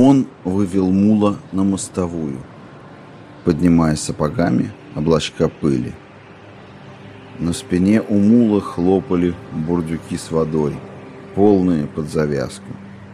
Он вывел мула на мостовую, поднимая сапогами облачка пыли. На спине у мула хлопали бурдюки с водой, полные под завязку.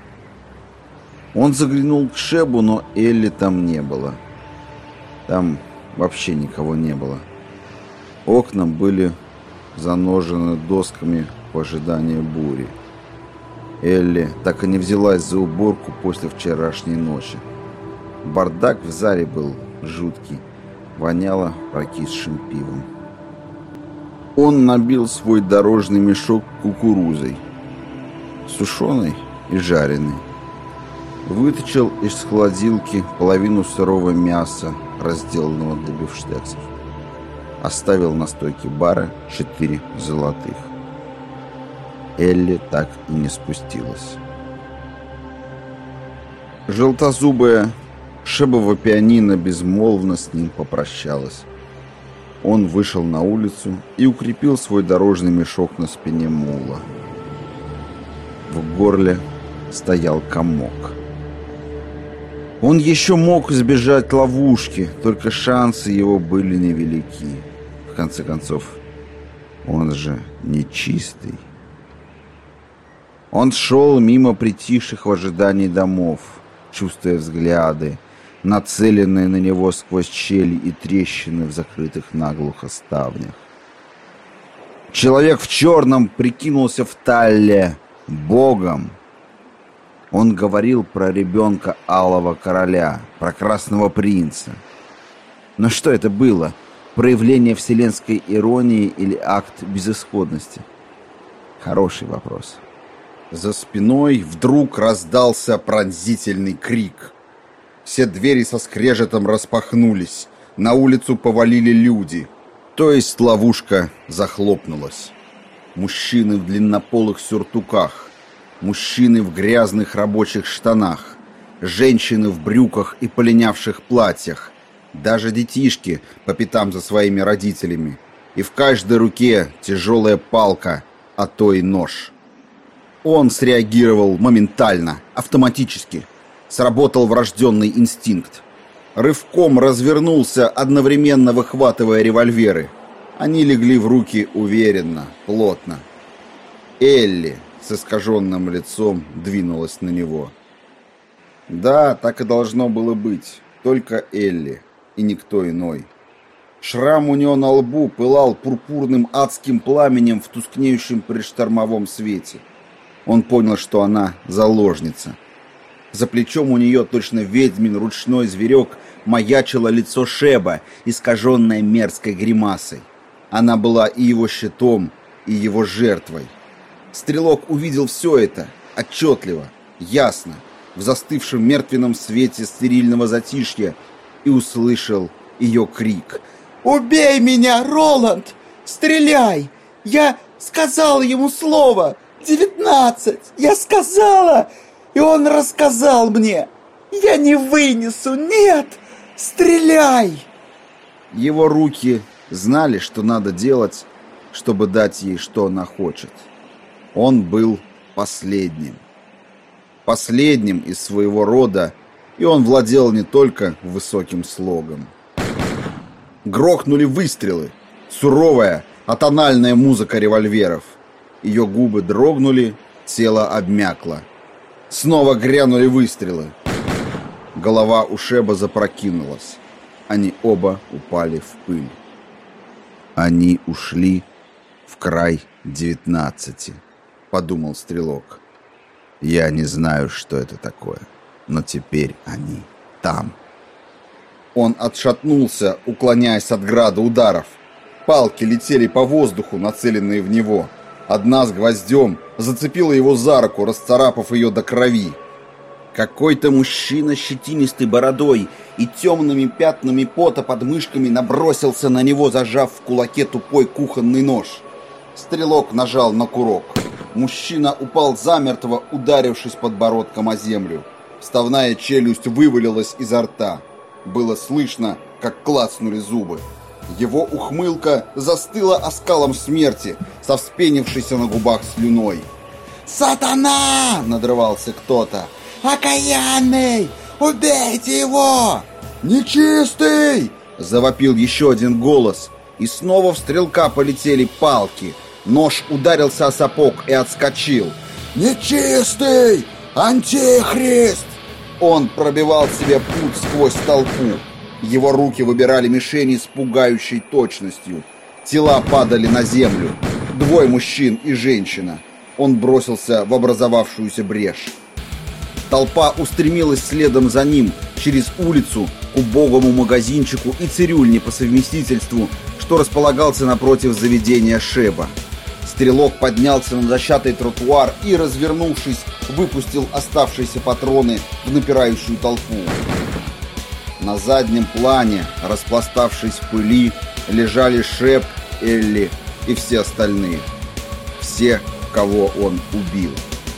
Он заглянул к Шебу, но Элли там не было. Там вообще никого не было. Окна были заножены досками в ожидании бури. Элли так и не взялась за уборку после вчерашней ночи. Бардак в зале был жуткий, воняло прокисшим пивом. Он набил свой дорожный мешок кукурузой, сушеной и жареной. Вытащил из холодилки половину сырого мяса, разделанного для бифштексов. Оставил на стойке бара 4 золотых. Элли так и не спустилась. Желтозубая Шебова пианино безмолвно с ним попрощалась. Он вышел на улицу и укрепил свой дорожный мешок на спине мула. В горле стоял комок. Он еще мог избежать ловушки, только шансы его были невелики. В конце концов, он же нечистый. Он шел мимо притихших в ожидании домов, чувствуя взгляды, нацеленные на него сквозь щели и трещины в закрытых наглухо ставнях. Человек в черном прикинулся в Талле богом. Он говорил про ребенка Алого Короля, про Красного Принца. Но что это было? Проявление вселенской иронии или акт безысходности? Хороший вопрос. За спиной вдруг раздался пронзительный крик. Все двери со скрежетом распахнулись. На улицу повалили люди. То есть ловушка захлопнулась. Мужчины в длиннополых сюртуках. Мужчины в грязных рабочих штанах. Женщины в брюках и полинявших платьях. Даже детишки по пятам за своими родителями. И в каждой руке тяжелая палка, а то и нож. Он среагировал моментально, автоматически. Сработал врожденный инстинкт. Рывком развернулся, одновременно выхватывая револьверы. Они легли в руки уверенно, плотно. Элли с искаженным лицом двинулась на него. Да, так и должно было быть. Только Элли и никто иной. Шрам у нее на лбу пылал пурпурным адским пламенем в тускнеющем предштормовом свете. Он понял, что она заложница. За плечом у нее, точно ведьмин ручной зверек, маячило лицо Шеба, искаженное мерзкой гримасой. Она была и его щитом, и его жертвой. Стрелок увидел все это отчетливо, ясно, в застывшем мертвенном свете стерильного затишья и услышал ее крик. «Убей меня, Роланд! Стреляй! Я сказала ему слово! 19! Я сказала! И он рассказал мне! Я не вынесу! Нет! Стреляй!» Его руки знали, что надо делать, чтобы дать ей, что она хочет. Он был последним. Последним из своего рода, и он владел не только высоким слогом. Грохнули выстрелы. Суровая, атональная музыка револьверов. Ее губы дрогнули, тело обмякло. Снова грянули выстрелы. Голова у Шеба запрокинулась. Они оба упали в пыль. Они ушли в край 19, подумал стрелок. Я не знаю, что это такое, но теперь они там. Он отшатнулся, уклоняясь от града ударов. Палки летели по воздуху, нацеленные в него. Одна с гвоздем зацепила его за руку, расцарапав ее до крови. Какой-то мужчина с щетинистой бородой и темными пятнами пота под мышками набросился на него, зажав в кулаке тупой кухонный нож. Стрелок нажал на курок. Мужчина упал замертво, ударившись подбородком о землю. Вставная челюсть вывалилась изо рта. Было слышно, как клацнули зубы. Его ухмылка застыла оскалом смерти, со вспенившейся на губах слюной. «Сатана!» — надрывался кто-то. Окаянный! Убейте его!» «Нечистый!» — завопил еще один голос, и снова в стрелка полетели палки. Нож ударился о сапог и отскочил. «Нечистый! Антихрист!» Он пробивал себе путь сквозь толпу. Его руки выбирали мишени с пугающей точностью. Тела падали на землю. 2 мужчин и женщина. Он бросился в образовавшуюся брешь. Толпа устремилась следом за ним через улицу к убогому магазинчику и цирюльне по совместительству, что располагался напротив заведения Шеба. Стрелок поднялся на дощатый тротуар и, развернувшись, выпустил оставшиеся патроны в напирающую толпу. На заднем плане, распластавшись в пыли, лежали Шеб, Элли и все остальные. Все, кого он убил.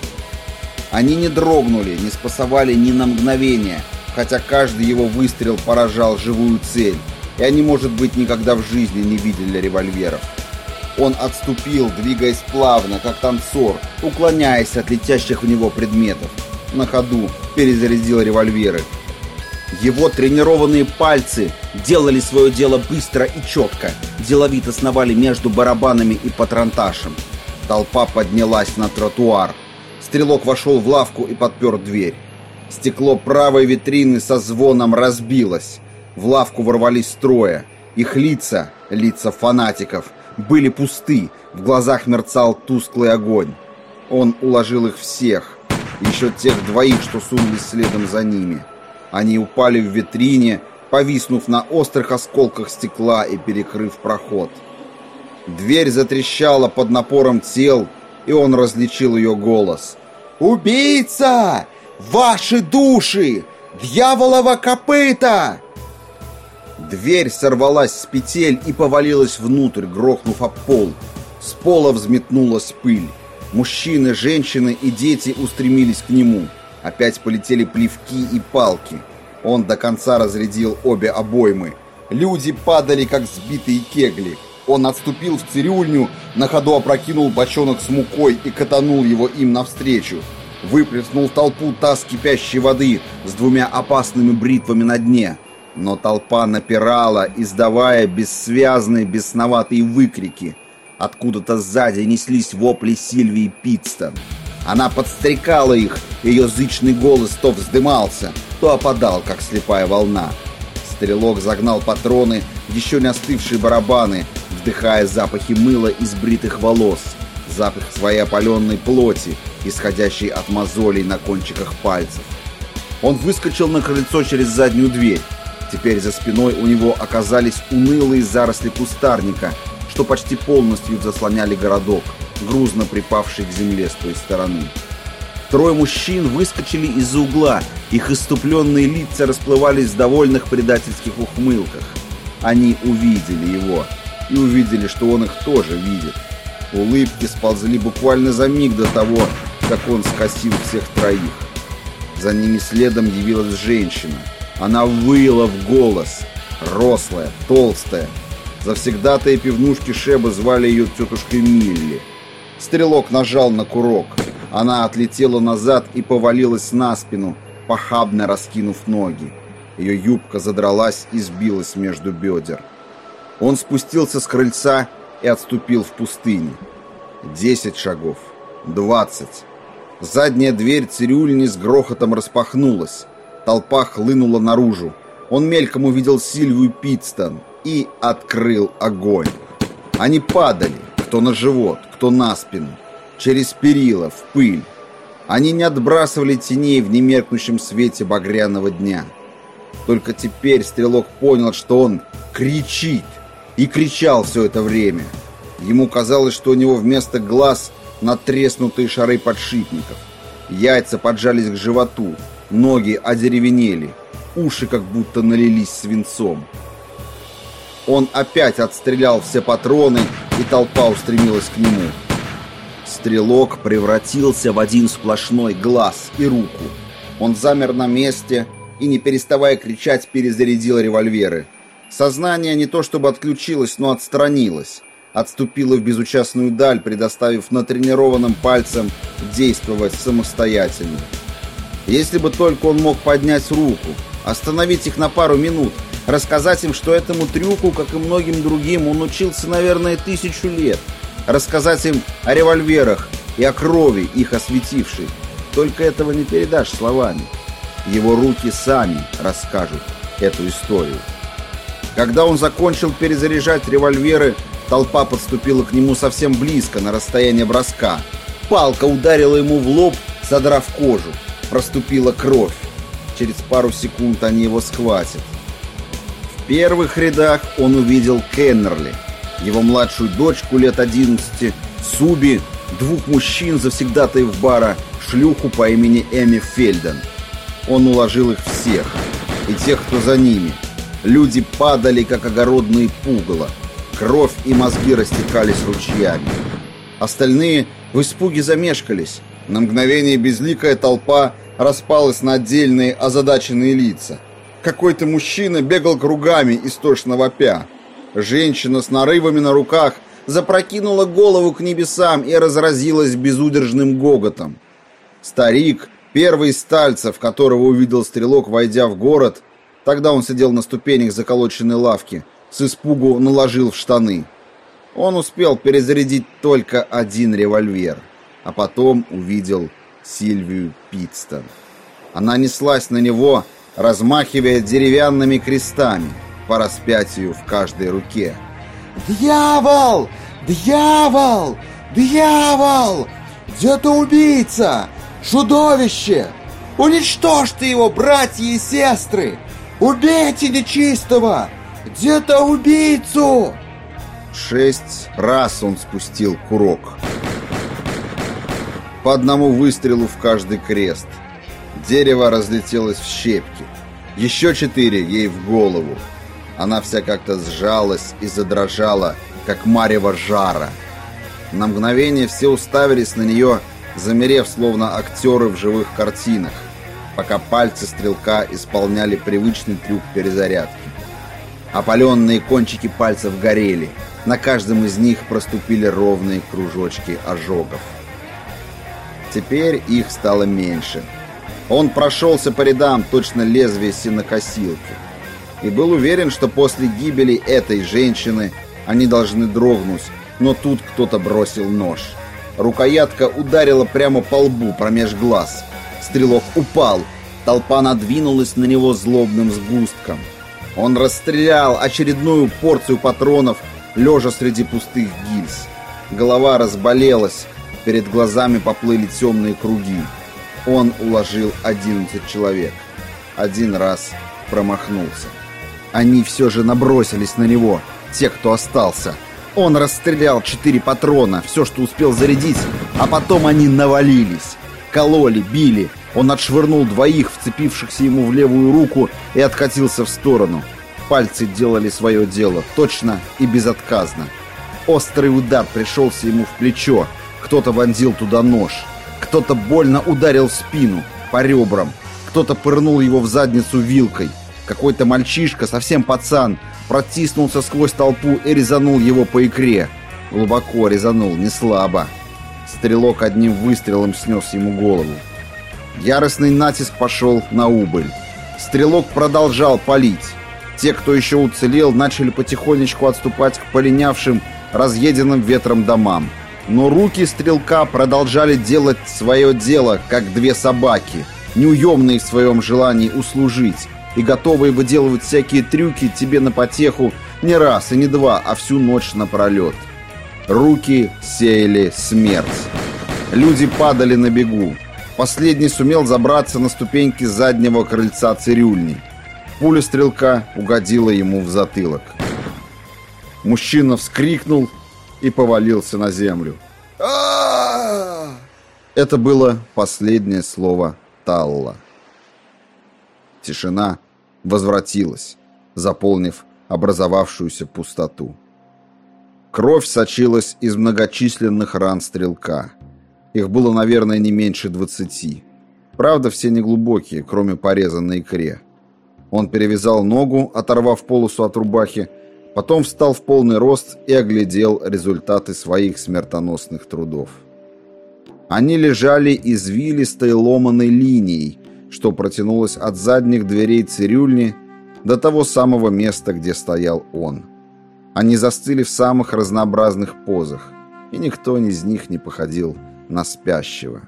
Они не дрогнули, не спасовали ни на мгновение, хотя каждый его выстрел поражал живую цель, и они, может быть, никогда в жизни не видели револьверов. Он отступил, двигаясь плавно, как танцор, уклоняясь от летящих в него предметов. На ходу перезарядил револьверы. Его тренированные пальцы делали свое дело быстро и четко, деловито сновали между барабанами и патронташем. Толпа поднялась на тротуар. Стрелок вошел в лавку и подпер дверь. Стекло правой витрины со звоном разбилось. В лавку ворвались 3. Их лица фанатиков, были пусты, в глазах мерцал тусклый огонь. Он уложил их всех, еще тех 2, что сунулись следом за ними. Они упали в витрине, повиснув на острых осколках стекла и перекрыв проход. Дверь затрещала под напором тел, и он различил ее голос. «Убийца! Ваши души! Дьяволово копыто!» Дверь сорвалась с петель и повалилась внутрь, грохнув об пол. С пола взметнулась пыль. Мужчины, женщины и дети устремились к нему. Опять полетели плевки и палки. Он до конца разрядил обе обоймы. Люди падали, как сбитые кегли. Он отступил в цирюльню, на ходу опрокинул бочонок с мукой и катанул его им навстречу. Выплеснул в толпу таз кипящей воды с 2 опасными бритвами на дне. Но толпа напирала, издавая бессвязные, бесноватые выкрики. Откуда-то сзади неслись вопли Сильвии Питстон. Она подстрекала их, ее зычный голос то вздымался, то опадал, как слепая волна. Стрелок загнал патроны в еще не остывшие барабаны, вдыхая запахи мыла и сбритых волос, запах своей опаленной плоти, исходящий от мозолей на кончиках пальцев. Он выскочил на крыльцо через заднюю дверь. Теперь за спиной у него оказались унылые заросли кустарника, что почти полностью заслоняли городок, грузно припавший к земле с той стороны. 3 мужчин выскочили из-за угла, их исступленные лица расплывались в довольных предательских ухмылках. Они увидели его и увидели, что он их тоже видит. Улыбки сползли буквально за миг до того, как он скосил всех 3. За ними следом явилась женщина. Она выла в голос, рослая, толстая. Завсегдатые пивнушки Шеба звали ее тетушкой Милли. Стрелок нажал на курок. Она отлетела назад и повалилась на спину, похабно раскинув ноги. Ее юбка задралась и сбилась между бедер. Он спустился с крыльца и отступил в пустыню. 10 шагов, 20. Задняя дверь цирюльни с грохотом распахнулась. Толпа хлынула наружу. Он мельком увидел Сильвию Питстон и открыл огонь. Они падали, кто на живот, кто на спину, через перила, в пыль. Они не отбрасывали теней в немеркнущем свете багряного дня. Только теперь стрелок понял, что он кричит, и кричал все это время. Ему казалось, что у него вместо глаз надтреснутые шары подшипников. Яйца поджались к животу, ноги одеревенели, уши как будто налились свинцом. Он опять отстрелял все патроны, и толпа устремилась к нему. Стрелок превратился в один сплошной глаз и руку. Он замер на месте и, не переставая кричать, перезарядил револьверы. Сознание не то чтобы отключилось, но отстранилось. Отступило в безучастную даль, предоставив натренированным пальцам действовать самостоятельно. Если бы только он мог поднять руку, остановить их на пару минут, рассказать им, что этому трюку, как и многим другим, он учился, наверное, 1000 лет. Рассказать им о револьверах и о крови, их осветившей. Только этого не передашь словами. Его руки сами расскажут эту историю. Когда он закончил перезаряжать револьверы, толпа подступила к нему совсем близко, на расстояние броска. Палка ударила ему в лоб, содрав кожу. Проступила кровь. Через пару секунд они его схватят. В первых рядах он увидел Кеннерли, его младшую дочку лет 11, Суби, 2 мужчин, завсегдатаев бара, шлюху по имени Эми Фельден. Он уложил их всех, и тех, кто за ними. Люди падали, как огородные пугало. Кровь и мозги растекались ручьями. Остальные в испуге замешкались. На мгновение безликая толпа распалась на отдельные озадаченные лица. Какой-то мужчина бегал кругами, истошно вопя. Женщина с нарывами на руках запрокинула голову к небесам и разразилась безудержным гоготом. Старик, первый из стальцев, которого увидел стрелок, войдя в город, тогда он сидел на ступенях заколоченной лавки, с испугу наложил в штаны. Он успел перезарядить только 1 револьвер, а потом увидел Сильвию Питстон. Она неслась на него, размахивая деревянными крестами, по распятию в каждой руке. «Дьявол! Дьявол! Дьявол! Где-то убийца! Чудовище! Уничтожьте его, братья и сестры! Убейте нечистого! Где-то убийцу!» 6 раз он спустил курок. По одному выстрелу в каждый крест. Дерево разлетелось в щепки. Еще 4 ей в голову. Она вся как-то сжалась и задрожала, как марево жара. На мгновение все уставились на нее, замерев, словно актеры в живых картинах, пока пальцы стрелка исполняли привычный трюк перезарядки. Опаленные кончики пальцев горели. На каждом из них проступили ровные кружочки ожогов. Теперь их стало меньше. Он прошелся по рядам, точно лезвие сенокосилки. И был уверен, что после гибели этой женщины они должны дрогнуть, но тут кто-то бросил нож. Рукоятка ударила прямо по лбу, промеж глаз. Стрелок упал. Толпа надвинулась на него злобным сгустком. Он расстрелял очередную порцию патронов, лежа среди пустых гильз. Голова разболелась, перед глазами поплыли темные круги. Он уложил 11 человек. 1 раз промахнулся. Они все же набросились на него, те, кто остался. Он расстрелял 4 патрона, все, что успел зарядить, а потом они навалились. Кололи, били. Он отшвырнул 2, вцепившихся ему в левую руку, и откатился в сторону. Пальцы делали свое дело, точно и безотказно. Острый удар пришелся ему в плечо. Кто-то вонзил туда нож. Кто-то больно ударил в спину, по ребрам. Кто-то пырнул его в задницу вилкой. Какой-то мальчишка, совсем пацан, протиснулся сквозь толпу и резанул его по икре. Глубоко резанул, не слабо. Стрелок одним выстрелом снес ему голову. Яростный натиск пошел на убыль. Стрелок продолжал палить. Те, кто еще уцелел, начали потихонечку отступать к полинявшим, разъеденным ветром домам. Но руки стрелка продолжали делать свое дело, как 2 собаки, неуемные в своем желании услужить и готовые выделывать всякие трюки тебе на потеху не раз и не 2, а всю ночь напролет. Руки сеяли смерть. Люди падали на бегу. Последний сумел забраться на ступеньки заднего крыльца цирюльни. Пуля стрелка угодила ему в затылок. Мужчина вскрикнул и повалился на землю. Это было последнее слово Талла. Тишина возвратилась, заполнив образовавшуюся пустоту. Кровь сочилась из многочисленных ран стрелка. Их было, наверное, не меньше 20. Правда, все неглубокие, кроме пореза на икре. Он перевязал ногу, оторвав полосу от рубахи, потом встал в полный рост и оглядел результаты своих смертоносных трудов. Они лежали извилистой ломаной линией, что протянулось от задних дверей цирюльни до того самого места, где стоял он. Они застыли в самых разнообразных позах, и никто из них не походил на спящего.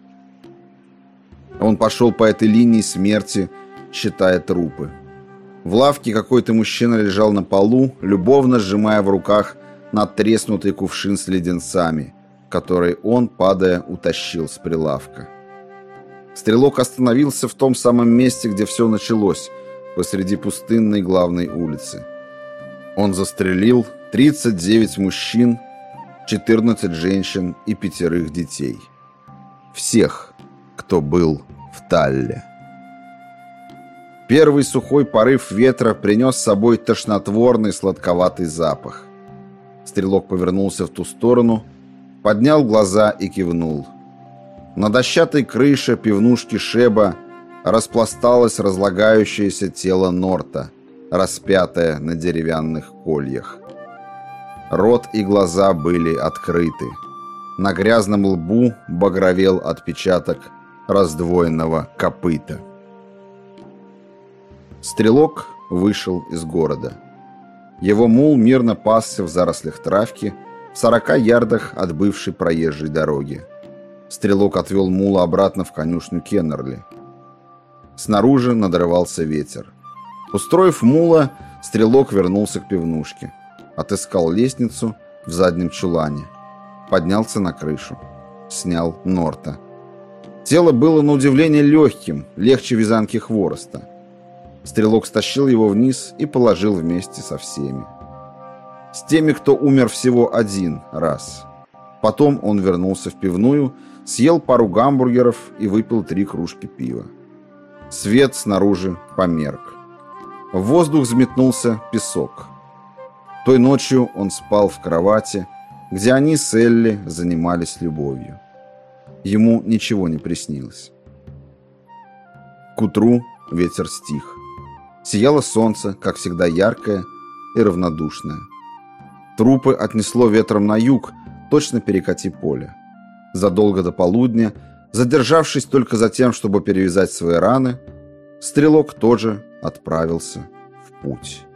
Он пошел по этой линии смерти, считая трупы. В лавке какой-то мужчина лежал на полу, любовно сжимая в руках надтреснутый кувшин с леденцами, который он, падая, утащил с прилавка. Стрелок остановился в том самом месте, где все началось, посреди пустынной главной улицы. Он застрелил 39 мужчин, 14 женщин и 5 детей. Всех, кто был в Талле. Первый сухой порыв ветра принес с собой тошнотворный сладковатый запах. Стрелок повернулся в ту сторону, поднял глаза и кивнул. На дощатой крыше пивнушки Шеба распласталось разлагающееся тело Норта, распятое на деревянных кольях. Рот и глаза были открыты. На грязном лбу багровел отпечаток раздвоенного копыта. Стрелок вышел из города. Его мул мирно пасся в зарослях травки в 40 ярдах от бывшей проезжей дороги. Стрелок отвел мула обратно в конюшню Кеннерли. Снаружи надрывался ветер. Устроив мула, Стрелок вернулся к пивнушке. Отыскал лестницу в заднем чулане. Поднялся на крышу. Снял Норта. Тело было на удивление легким, легче вязанки хвороста. Стрелок стащил его вниз и положил вместе со всеми. С теми, кто умер всего один раз. Потом он вернулся в пивную, съел пару гамбургеров и выпил 3 кружки пива. Свет снаружи померк. В воздух взметнулся песок. Той ночью он спал в кровати, где они с Элли занимались любовью. Ему ничего не приснилось. К утру ветер стих. Сияло солнце, как всегда яркое и равнодушное. Трупы отнесло ветром на юг, точно перекати поле. Задолго до полудня, задержавшись только за тем, чтобы перевязать свои раны, Стрелок тоже отправился в путь.